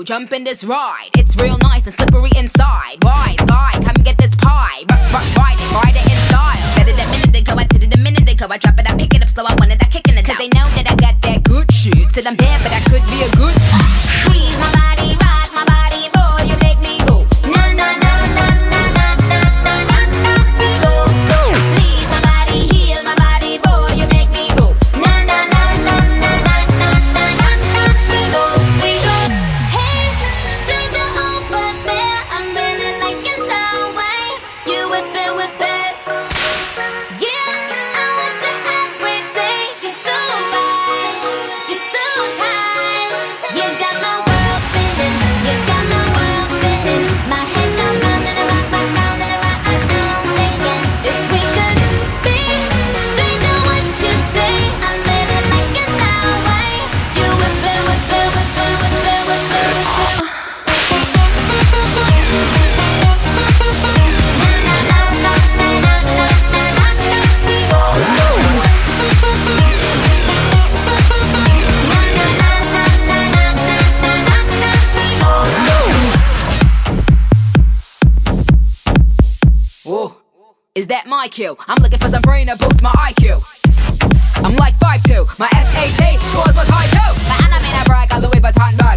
jump in this ride. It's real nice and slippery inside. Wise guy, come get this pie. Ride it in style. Said it a minute ago, I did it a minute ago. I drop it, I pick it up slow, I wanted that kick in the down. Cause they know that I got that good shit. Said I'm bad, but I could be a good. Squeeze my body, rock my body, boy, you make me go. Na na na na na na na na na na me go. Please my body, heal my body, boy, you make me go. Na na na na na na na na na na me go. We go. Hey, stranger over there, I'm really liking the way you whip it, whip it. Yeah, I want you every day. You're so right, you're so tight. You got my world spinning, you got my world spinning. My head goes round and around, round and around. I'm thinking if we could be stranger, what you say? I'm really liking that way you whip it, whip it, whip it, whip it, whip it, whip it. Whoa, is that my cue? I'm looking for some brain to boost my IQ. I'm like 5'2", my SAT scores was high too. My anime brag, got Louis Vuitton bag.